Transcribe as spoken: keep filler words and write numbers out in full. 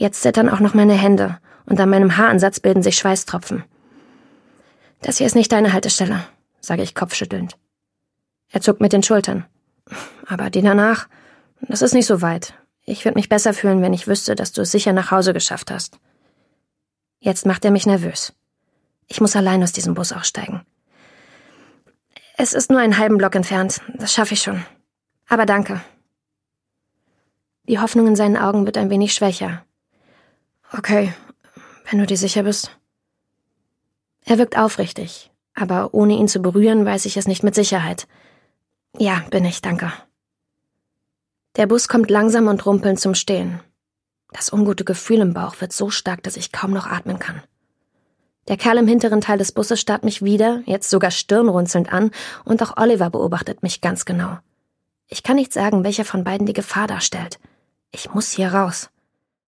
Jetzt zittern auch noch meine Hände und an meinem Haaransatz bilden sich Schweißtropfen. »Das hier ist nicht deine Haltestelle«, sage ich kopfschüttelnd. Er zuckt mit den Schultern. »Aber die danach, das ist nicht so weit. Ich würde mich besser fühlen, wenn ich wüsste, dass du es sicher nach Hause geschafft hast.« Jetzt macht er mich nervös. Ich muss allein aus diesem Bus aussteigen. »Es ist nur einen halben Block entfernt, das schaffe ich schon. Aber danke.« Die Hoffnung in seinen Augen wird ein wenig schwächer. »Okay, wenn du dir sicher bist.« Er wirkt aufrichtig, aber ohne ihn zu berühren, weiß ich es nicht mit Sicherheit. »Ja, bin ich, danke.« Der Bus kommt langsam und rumpelnd zum Stehen. Das ungute Gefühl im Bauch wird so stark, dass ich kaum noch atmen kann. Der Kerl im hinteren Teil des Busses starrt mich wieder, jetzt sogar stirnrunzelnd an, und auch Oliver beobachtet mich ganz genau. Ich kann nicht sagen, welcher von beiden die Gefahr darstellt. Ich muss hier raus.